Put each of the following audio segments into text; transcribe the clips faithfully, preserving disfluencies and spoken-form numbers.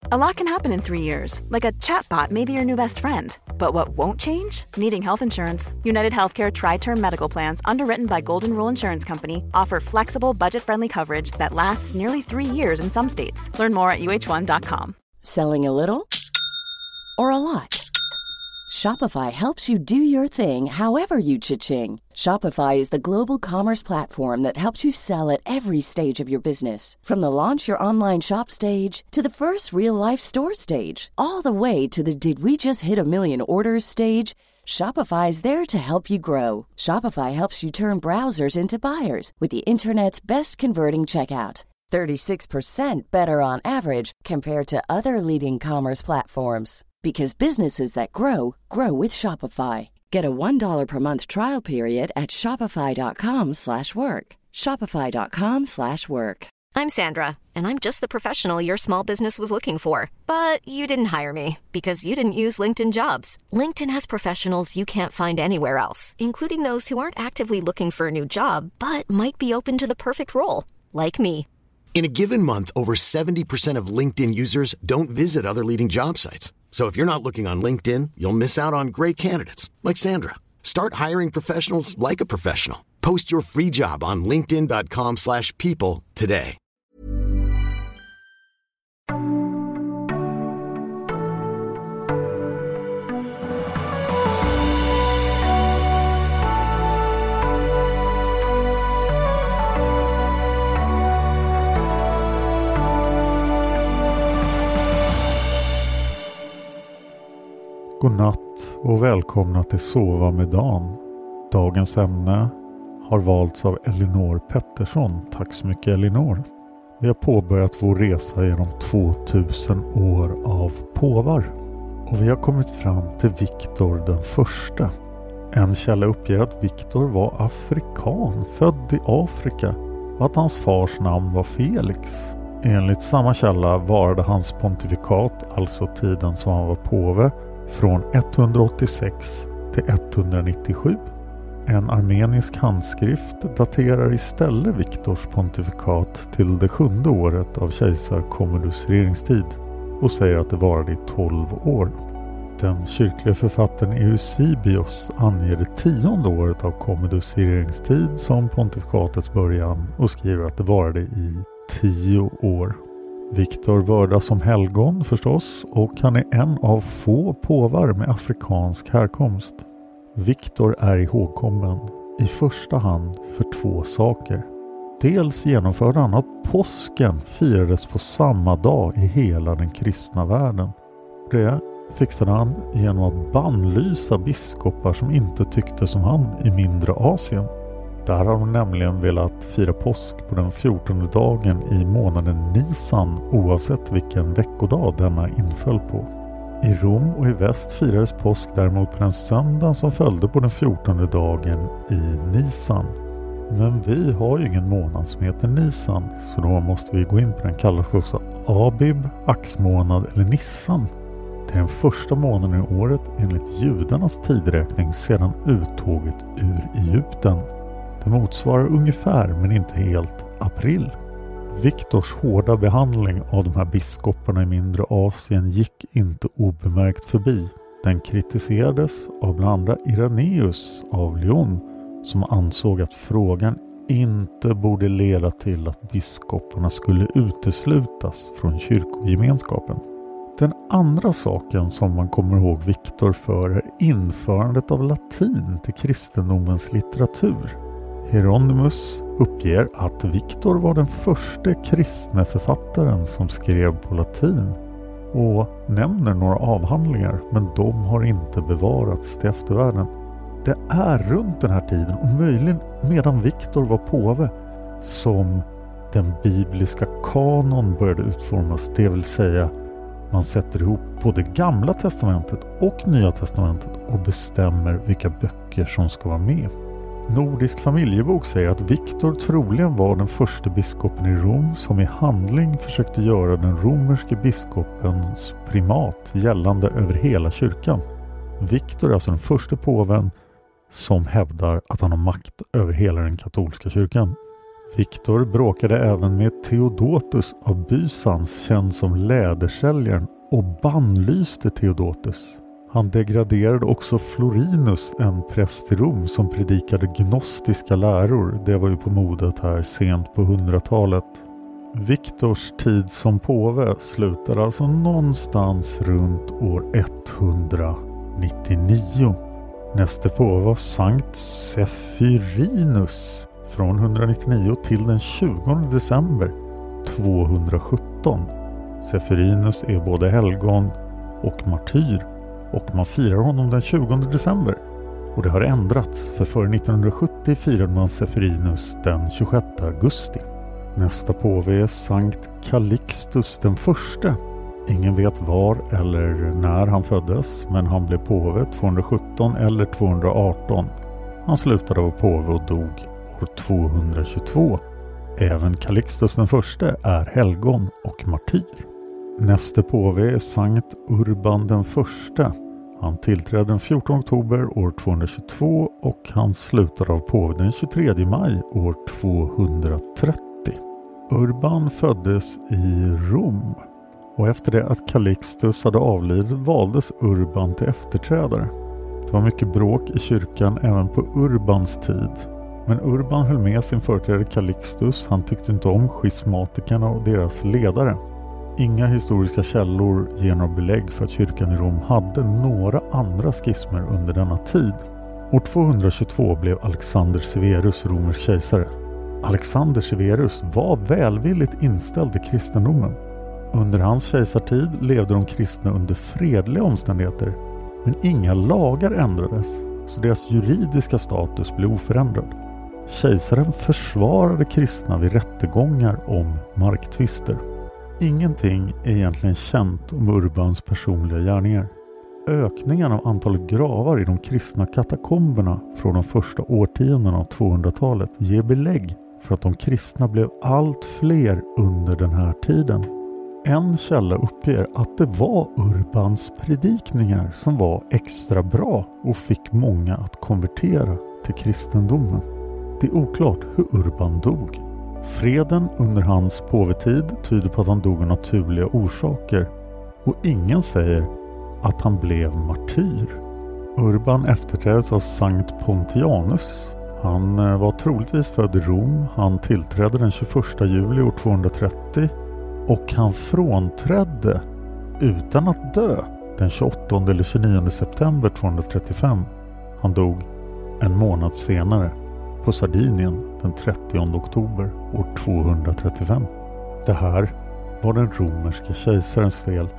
A lot can happen in three years, like a chatbot may be your new best friend. But what won't change? Needing health insurance. United Healthcare Tri-Term Medical Plans, underwritten by Golden Rule Insurance Company, offer flexible, budget-friendly coverage that lasts nearly three years in some states. Learn more at U H one dot com. Selling a little or a lot? Shopify helps you do your thing however you cha-ching. Shopify is the global commerce platform that helps you sell at every stage of your business. From the launch your online shop stage to the first real-life store stage, all the way to the did we just hit a million orders stage. Shopify is there to help you grow. Shopify helps you turn browsers into buyers with the internet's best converting checkout. thirty-six percent better on average compared to other leading commerce platforms. Because businesses that grow, grow with Shopify. Get a one dollar per month trial period at shopify.com slash work. Shopify.com slash work. I'm Sandra, and I'm just the professional your small business was looking for. But you didn't hire me because you didn't use LinkedIn Jobs. LinkedIn has professionals you can't find anywhere else, including those who aren't actively looking for a new job, but might be open to the perfect role, like me. In a given month, over seventy percent of LinkedIn users don't visit other leading job sites. So if you're not looking on LinkedIn, you'll miss out on great candidates like Sandra. Start hiring professionals like a professional. Post your free job on linkedin dot com slash people today. God natt och välkomna till Sova med Dan. Dagens ämne har valts av Elinor Pettersson. Tack så mycket Elinor. Vi har påbörjat vår resa genom tvåtusen år av påvar. Och vi har kommit fram till Viktor den första. En källa uppger att Viktor var afrikan, född i Afrika, och att hans fars namn var Felix. Enligt samma källa varade hans pontifikat, alltså tiden som han var påve, från etthundraåttiosex till etthundranittiosju. En armenisk handskrift daterar istället Viktors pontifikat till det sjunde året av kejsar Commodus regeringstid och säger att det varade i tolv år. Den kyrkliga författaren Eusebios anger det tionde året av Commodus regeringstid som pontifikatets början och skriver att det varade i tio år. Viktor vördas som helgon förstås, och han är en av få påvar med afrikansk härkomst. Viktor är ihågkommen i första hand för två saker. Dels genomförde han att påsken firades på samma dag i hela den kristna världen. Det fixade han genom att bannlysa biskopar som inte tyckte som han i mindre Asien. Där har de nämligen velat fira påsk på den fjortonde dagen i månaden Nisan, oavsett vilken veckodag denna inföll på. I Rom och i väst firades påsk däremot på den söndagen som följde på den fjortonde dagen i Nisan. Men vi har ju ingen månad som heter Nisan, så då måste vi gå in på den, kallas också Abib, axmånad eller Nissan. Det är den första månaden i året enligt judarnas tidräkning sedan uttåget ur Egypten. Det motsvarar ungefär, men inte helt, april. Viktors hårda behandling av de här biskoparna i mindre Asien gick inte obemärkt förbi. Den kritiserades av bland andra Irenaeus av Lyon, som ansåg att frågan inte borde leda till att biskoparna skulle uteslutas från kyrkogemenskapen. Den andra saken som man kommer ihåg Viktor för är införandet av latin till kristendomens litteratur. Hieronymus uppger att Viktor var den första kristna författaren som skrev på latin och nämner några avhandlingar, men de har inte bevarats till eftervärlden. Det är runt den här tiden, och möjligen medan Viktor var påve, som den bibliska kanon började utformas, det vill säga man sätter ihop både Gamla testamentet och Nya testamentet och bestämmer vilka böcker som ska vara med. Nordisk familjebok säger att Viktor troligen var den första biskopen i Rom som i handling försökte göra den romerske biskopens primat gällande över hela kyrkan. Viktor är alltså den första påven som hävdar att han har makt över hela den katolska kyrkan. Viktor bråkade även med Theodotus av Bysans, känd som lädersäljaren, och bannlyste Theodotus. Han degraderade också Florinus, en präst i Rom som predikade gnostiska läror. Det var ju på modet här sent på hundratalet. Viktors tid som påve slutade alltså någonstans runt år etthundranittionio. Nästa påve var Sankt Sephirinus från etthundranittionio till den tjugonde december tvåhundrasjutton. Sephirinus är både helgon och martyr och man firar honom den tjugonde december. Och det har ändrats, för före nittonhundrasjuttio firade man Sephirinus den tjugosjätte augusti. Nästa påve är Sankt Calixtus den förste. Ingen vet var eller när han föddes, men han blev påve tvåhundrasjutton eller tvåhundraarton. Han slutade vara påve och dog år tvåhundratjugotvå. Även Calixtus den förste är helgon och martyr. Nästa påve är Sankt Urban den förste. Han tillträdde den fjortonde oktober år tvåhundratjugotvå och han slutade av påve den tjugotredje maj år tvåhundratrettio. Urban föddes i Rom och efter det att Calixtus hade avlidit valdes Urban till efterträdare. Det var mycket bråk i kyrkan även på Urbans tid. Men Urban höll med sin företrädare Calixtus. Han tyckte inte om schismatikerna och deras ledare. Inga historiska källor ger några belägg för att kyrkan i Rom hade några andra schismer under denna tid. År tvåhundratjugotvå blev Alexander Severus romersk kejsare. Alexander Severus var välvilligt inställd till kristendomen. Under hans kejsartid levde de kristna under fredliga omständigheter, men inga lagar ändrades, så deras juridiska status blev oförändrad. Kejsaren försvarade kristna vid rättegångar om marktvister. Ingenting är egentligen känt om Urbans personliga gärningar. Ökningen av antalet gravar i de kristna katakomberna från de första årtiondena av tvåhundratalet ger belägg för att de kristna blev allt fler under den här tiden. En källa uppger att det var Urbans predikningar som var extra bra och fick många att konvertera till kristendomen. Det är oklart hur Urban dog. Freden under hans påvetid tyder på att han dog av naturliga orsaker och ingen säger att han blev martyr. Urban efterträddes av Sankt Pontianus. Han var troligtvis född i Rom. Han tillträdde den tjugoförsta juli år tvåhundratrettio och han frånträdde utan att dö den tjugoåttonde eller tjugonionde september tvåhundratrettiofem. Han dog en månad senare på Sardinien den trettionde oktober år tvåhundratrettiofem. Det här var den romerska kejsarens fel,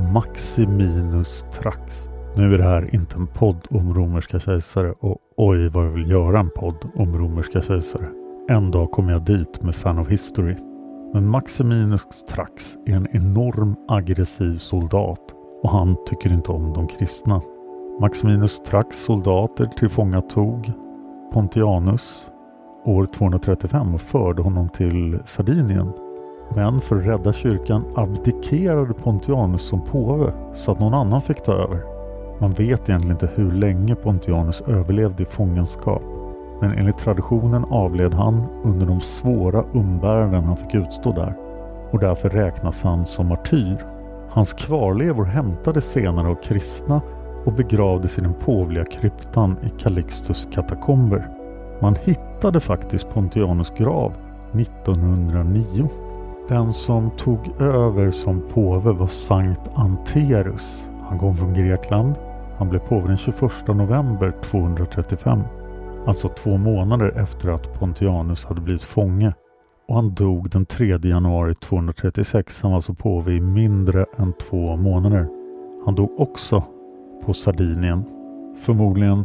Maximinus Thrax. Nu är det här inte en podd om romerska kejsare och oj vad jag vill göra en podd om romerska kejsare. En dag kommer jag dit med Fan of History. Men Maximinus Thrax är en enorm aggressiv soldat och han tycker inte om de kristna. Maximinus Thrax soldater tillfångatog Pontianus år tvåhundratrettiofem och förde honom till Sardinien. Men för att rädda kyrkan abdikerade Pontianus som påve så att någon annan fick ta över. Man vet egentligen inte hur länge Pontianus överlevde i fångenskap. Men enligt traditionen avled han under de svåra umbäranden han fick utstå där. Och därför räknas han som martyr. Hans kvarlevor hämtades senare av kristna och begravdes i den påvliga kryptan i Calixtus katakomber. Man hittade faktiskt Pontianus grav nittonhundranio. Den som tog över som påve var Sankt Anterus. Han kom från Grekland. Han blev påve den tjugoförsta november tvåhundratrettiofem. Alltså två månader efter att Pontianus hade blivit fånge. Och han dog den tredje januari tvåhundratrettiosex. Han var alltså påve i mindre än två månader. Han dog också på Sardinien. Förmodligen.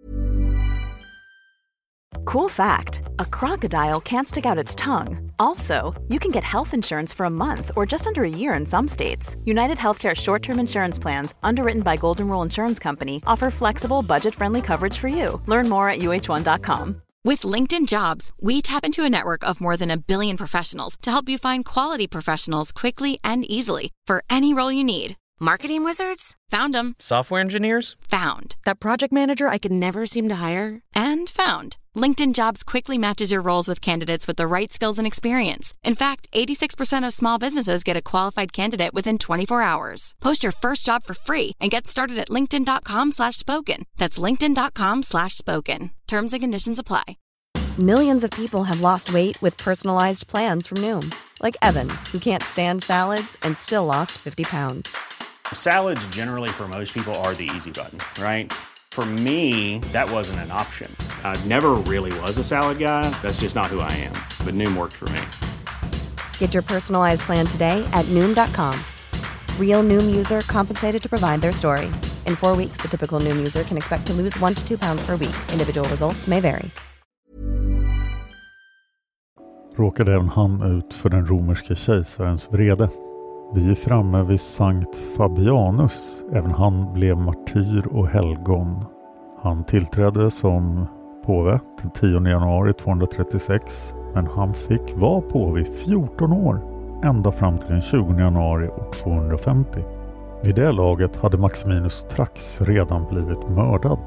Cool fact, a crocodile can't stick out its tongue. Also, you can get health insurance for a month or just under a year in some states. United Healthcare short-term insurance plans, underwritten by Golden Rule Insurance Company, offer flexible, budget-friendly coverage for you. Learn more at U H one dot com. With LinkedIn Jobs, we tap into a network of more than a billion professionals to help you find quality professionals quickly and easily for any role you need. Marketing wizards? Found them. Software engineers? Found. That project manager I could never seem to hire? And found. LinkedIn Jobs quickly matches your roles with candidates with the right skills and experience. In fact, eighty-six percent of small businesses get a qualified candidate within twenty-four hours. Post your first job for free and get started at linkedin.com slash spoken. That's linkedin.com slash spoken. Terms and conditions apply. Millions of people have lost weight with personalized plans from Noom. Like Evan, who can't stand salads and still lost fifty pounds. Salads generally for most people are the easy button, right? For me, that wasn't an option. I never really was a salad guy. That's just not who I am. But Noom worked for me. Get your personalized plan today at Noom dot com. Real Noom user compensated to provide their story. In four weeks, the typical Noom user can expect to lose one to two pounds per week. Individual results may vary. Råkade även han ut för den romerske kejsarens vrede. Vi är framme vid Sankt Fabianus. Även han blev martyr och helgon. Han tillträdde som påve den tionde januari tvåhundratrettiosex. Men han fick vara påve i fjorton år. Ända fram till den tjugonde januari år tvåhundrafemtio. Vid det laget hade Maximinus Trax redan blivit mördad.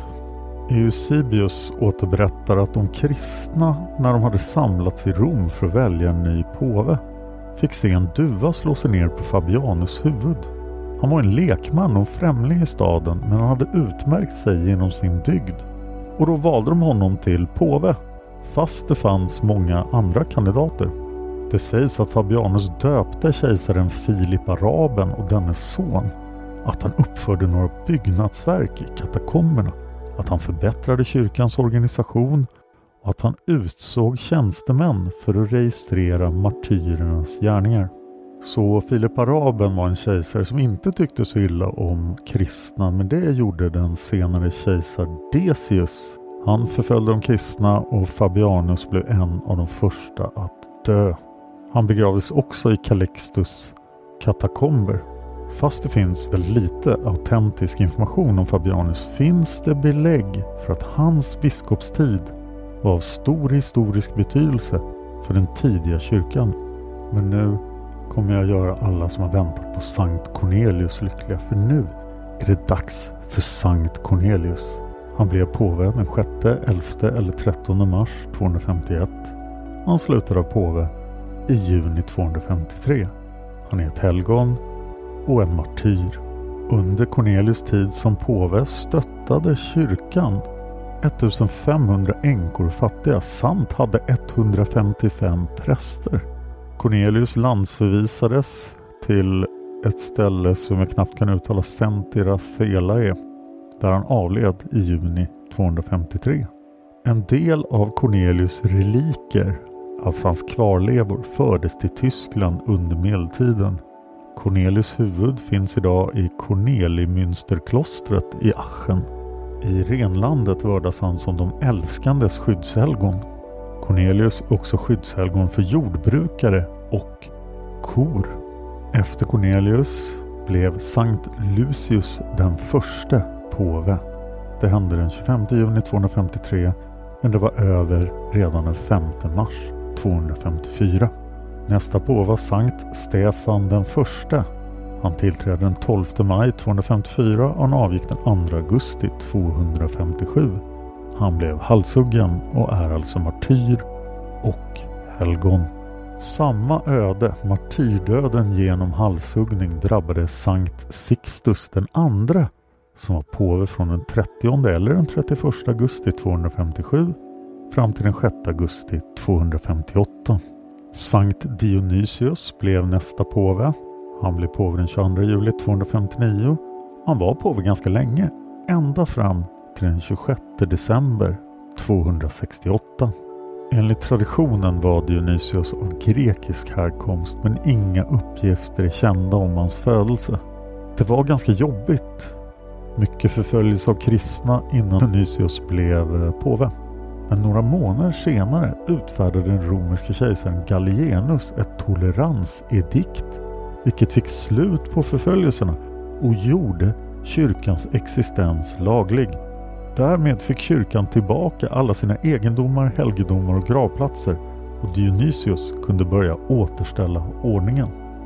Eusebius återberättar att de kristna, när de hade samlats i Rom för att välja en ny påve, fick se en duva slå sig ner på Fabianus huvud. Han var en lekman och främling i staden, men han hade utmärkt sig genom sin dygd. Och då valde de honom till påve, fast det fanns många andra kandidater. Det sägs att Fabianus döpte kejsaren Filip Araben och dennes son, att han uppförde några byggnadsverk i katakomberna, att han förbättrade kyrkans organisation och att han utsåg tjänstemän för att registrera martyrernas gärningar. Så Filip Araben var en kejsare som inte tyckte så illa om kristna, men det gjorde den senare kejsar Decius. Han förföljde de kristna och Fabianus blev en av de första att dö. Han begravdes också i Calixtus katakomber. Fast det finns väldigt lite autentisk information om Fabianus finns det belägg för att hans biskopstid var av stor historisk betydelse för den tidiga kyrkan. Men nu kommer jag göra alla som har väntat på Sankt Cornelius lyckliga, för nu är det dags för Sankt Cornelius. Han blev påve den sjätte, elfte eller trettonde mars tvåhundrafemtioett. Han slutade av påve i juni tvåhundrafemtiotre. Han är ett helgon och en martyr. Under Cornelius tid som påve stöttade kyrkan femtonhundra änkor och fattiga samt hade etthundrafemtiofem präster. Cornelius landsförvisades till ett ställe som jag knappt kan uttala, Sentiracelae, där han avled i juni tvåhundrafemtiotre. En del av Cornelius reliker, alltså hans kvarlevor, fördes till Tyskland under medeltiden. Cornelius huvud finns idag i Cornelimünsterklostret i Aachen. I renlandet vördas han som de älskandes skyddshelgon. Cornelius är också skyddshelgon för jordbrukare och kor. Efter Cornelius blev Sankt Lucius den första påve. Det hände den tjugofemte juni tvåhundrafemtiotre, men det var över redan den femte mars tvåhundrafemtiofyra. Nästa påve var Sankt Stefan den första. Han tillträdde den tolfte maj tvåhundrafemtiofyra och han avgick den andra augusti tvåhundrafemtiosju. Han blev halshuggen och är alltså martyr och helgon. Samma öde, martyrdöden genom halshuggning, drabbade Sankt Sixtus den andra, som var påve från den trettionde eller den trettioförsta augusti tvåhundrafemtiosju fram till den sjätte augusti tvåhundrafemtioåtta. Sankt Dionysius blev nästa påve. Han blev påve den tjugoandra juli tvåhundrafemtionio. Han var påve ganska länge, ända fram till den tjugosjätte december tvåhundrasextioåtta. Enligt traditionen var Dionysius av grekisk härkomst, men inga uppgifter är kända om hans födelse. Det var ganska jobbigt. Mycket förföljelse av kristna innan Dionysius blev påve. Men några månader senare utfärdade den romerske kejsaren Gallienus ett toleransedikt, vilket fick slut på förföljelserna och gjorde kyrkans existens laglig. Därmed fick kyrkan tillbaka alla sina egendomar, helgedomar och gravplatser, och Dionysius kunde börja återställa ordningen.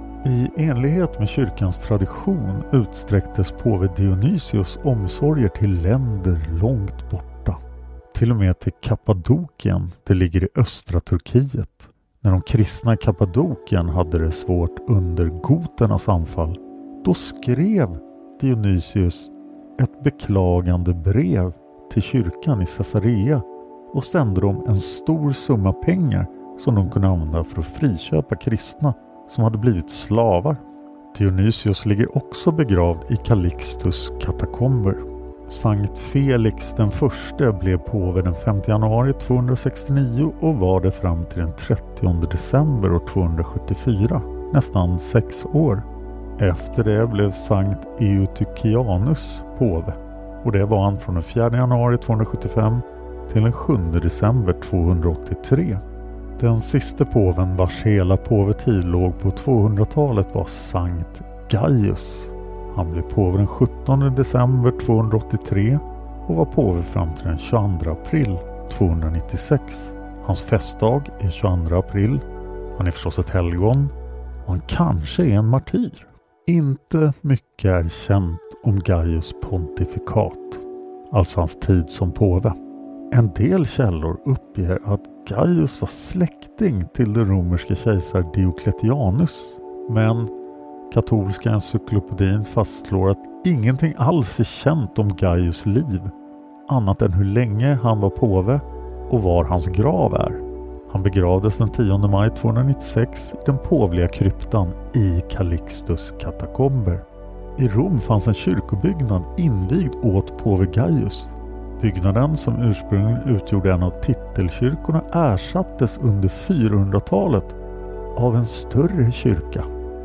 I enlighet med kyrkans tradition utsträcktes påve Dionysius omsorger till länder långt borta. till och med till Kappadokien, det ligger i östra Turkiet. När de kristna i Kappadokien hade det svårt under goternas anfall, då skrev Dionysius ett beklagande brev till kyrkan i Caesarea och sände dem en stor summa pengar som de kunde använda för att friköpa kristna som hade blivit slavar. Dionysius ligger också begravd i Calixtus katakomber. Sankt Felix den förste blev påve den femte januari tvåhundrasextionio och var det fram till den trettionde december år tvåhundrasjuttiofyra, nästan sex år. Efter det blev Sankt Eutychianus påve och det var han från den fjärde januari tvåhundrasjuttiofem till den sjunde december tvåhundraåttiotre. Den sista påven vars hela påvetid låg på tvåhundratalet var Sankt Gaius. Han blev påve den sjuttonde december tvåhundraåttiotre och var påve fram till den tjugoandra april tvåhundranittiosex. Hans festdag är tjugoandra april. Han är förstås ett helgon och han kanske är en martyr. Inte mycket är känt om Gaius pontifikat, alltså hans tid som påve. En del källor uppger att Gaius var släkting till den romerske kejsar Diocletianus, men katolska encyklopedin fastslår att ingenting alls är känt om Gaius liv, annat än hur länge han var påve och var hans grav är. Han begravdes den tionde maj tvåhundranittiosex i den påvliga kryptan i Calixtus katakomber. I Rom fanns en kyrkobyggnad invigd åt påve Gaius. Byggnaden, som ursprungligen utgjorde en av titelkyrkorna, ersattes under fyrahundratalet av en större kyrka.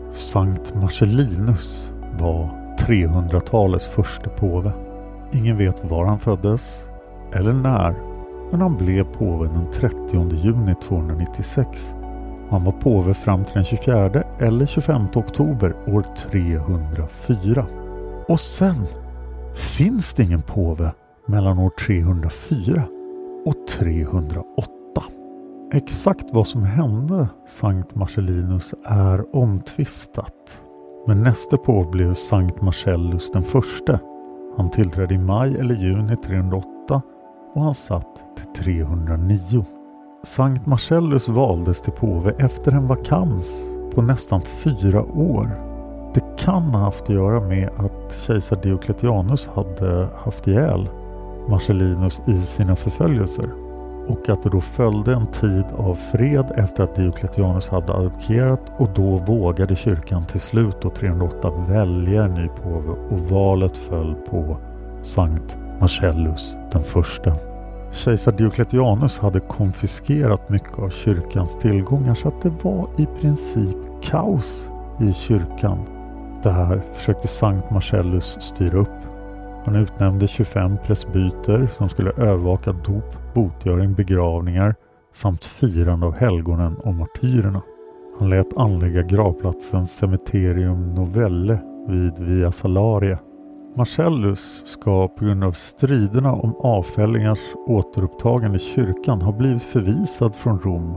Sankt Marcellinus var trehundratalets första påve. Ingen vet var han föddes eller när, men han blev påve den trettionde juni tvåhundranittiosex. Han var påve fram till den tjugofjärde eller tjugofemte oktober år trehundrafyra. Och sen finns det ingen påve mellan år trehundrafyra och trehundraåtta. Exakt vad som hände Sankt Marcellinus är omtvistat. Men nästa påve blev Sankt Marcellus den förste. Han tillträdde i maj eller juni trehundraåtta och han satt till trehundranio. Sankt Marcellus valdes till påve efter en vakans på nästan fyra år. Det kan ha haft att göra med att kejsar Diocletianus hade haft ihjäl Marcellinus i sina förföljelser och att det då följde en tid av fred efter att Diocletianus hade abdikerat, och då vågade kyrkan till slut år trehundraåtta välja en ny påve och valet föll på Sankt Marcellus den första. Kejsar Diocletianus hade konfiskerat mycket av kyrkans tillgångar, så att det var i princip kaos i kyrkan. Det här försökte Sankt Marcellus styra upp. Han utnämnde tjugofem presbyter som skulle övervaka dop, botgöring, begravningar samt firande av helgonen och martyrerna. Han lät anlägga gravplatsen Cemeterium Novelle vid Via Salaria. Marcellus ska på grund av striderna om avfällingars återupptagande i kyrkan ha blivit förvisad från Rom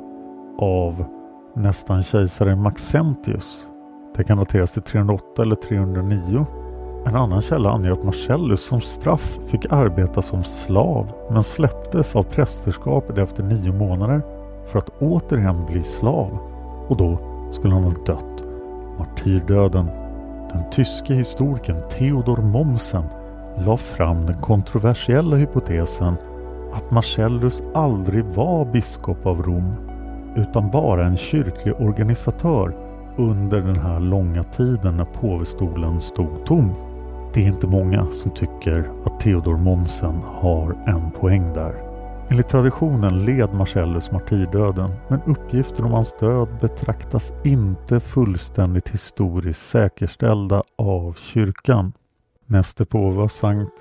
av nästan kejsaren Maxentius. Det kan dateras till trehundraåtta eller trehundranio. En annan källa anger att Marcellus som straff fick arbeta som slav, men släpptes av prästerskapet efter nio månader för att återigen bli slav, och då skulle han ha dött martyrdöden. Den tyske historikern Theodor Mommsen la fram den kontroversiella hypotesen att Marcellus aldrig var biskop av Rom utan bara en kyrklig organisatör under den här långa tiden när påvestolen stod tom. Det är inte många som tycker att Theodor Mommsen har en poäng där. Enligt traditionen led Marcellus martyrdöden, men uppgifter om hans död betraktas inte fullständigt historiskt säkerställda av kyrkan. Nästa påve var Sankt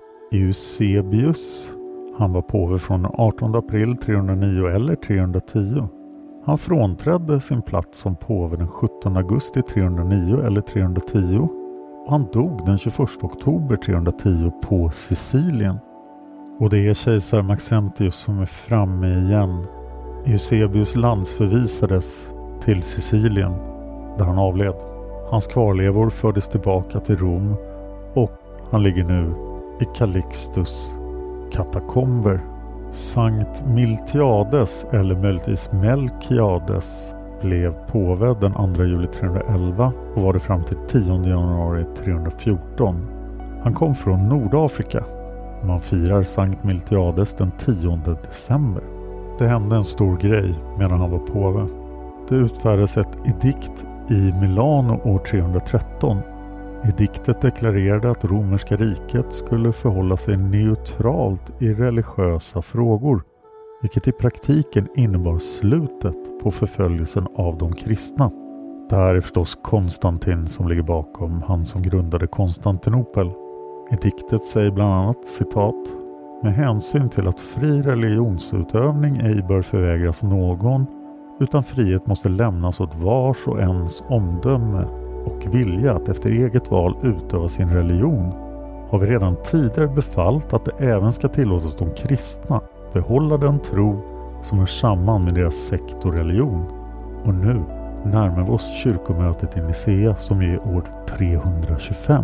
Eusebius. Han var påve från den artonde april trehundranio eller trehundratio. Han frånträdde sin plats som påve den sjuttonde augusti trehundranio eller trehundratio. Och han dog den tjugoförsta oktober trehundratio på Sicilien. Och det är kejsar Maxentius som är framme igen. Eusebius landsförvisades till Sicilien där han avled. Hans kvarlevor fördes tillbaka till Rom och han ligger nu i Calixtus katakomber. Sankt Miltiades, eller möjligtvis Melkiades, blev påve den andra juli trehundraelva och var det fram till tionde januari trehundrafjorton. Han kom från Nordafrika. Man firar Sankt Miltiades den tionde december. Det hände en stor grej medan han var påve. Det utfärdades ett edikt i Milano år trehundratretton. Ediktet deklarerade att romerska riket skulle förhålla sig neutralt i religiösa frågor, vilket i praktiken innebar slutet på förföljelsen av de kristna. Det här är förstås Konstantin som ligger bakom, han som grundade Konstantinopel. Ediktet säger bland annat, citat, med hänsyn till att fri religionsutövning ej bör förvägras någon, utan frihet måste lämnas åt vars och ens omdöme och vilja att efter eget val utöva sin religion, har vi redan tidigare befallt att det även ska tillåtas de kristna behålla den tro som hör samman med deras sekt och religion. Och nu närmar vi oss kyrkomötet i Nicea som är år trehundratjugofem.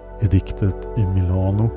Ediktet i Milano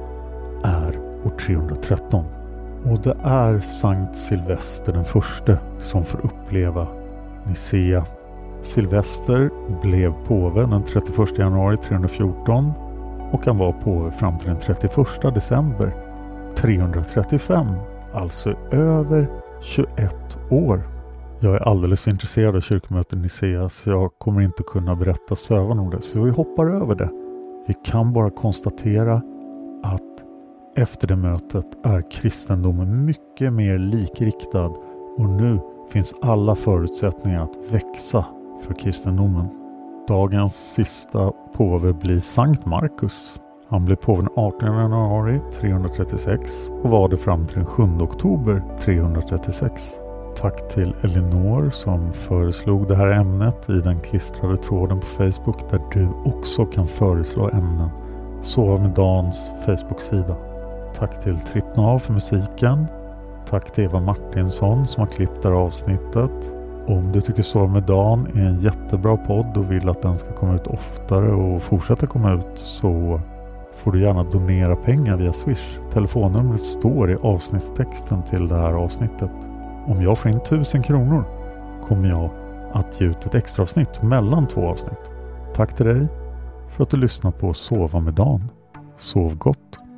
är år trehundratretton. Och det är Sankt Silvester den förste som får uppleva Nicea. Silvester blev påve den trettioförsta januari trehundrafjorton och han var påve fram till den trettioförsta december trehundratrettiofem, alltså över tjugoett år. Jag är alldeles för intresserad av kyrkomötet i Nicea så jag kommer inte kunna berätta sövan om det, så vi hoppar över det. Vi kan bara konstatera att efter det mötet är kristendomen mycket mer likriktad och nu finns alla förutsättningar att växa för kristendomen. Dagens sista påve blir Sankt Markus. Han blev påve den artonde januari trehundratrettiosex och var det fram till den sjunde oktober trehundratrettiosex. Tack till Elinor som föreslog det här ämnet i den klistrade tråden på Facebook där du också kan föreslå ämnen. Sova med Dans Facebook-sida. Tack till Trippnav för musiken. Tack till Eva Martinsson som har klippt det här avsnittet. Om du tycker Sova med Dan är en jättebra podd och vill att den ska komma ut oftare och fortsätta komma ut, så får du gärna donera pengar via Swish. Telefonnumret står i avsnittstexten till det här avsnittet. Om jag får in tusen kronor kommer jag att ge ut ett extra avsnitt mellan två avsnitt. Tack till dig för att du lyssnar på Sova med Dan. Sov gott!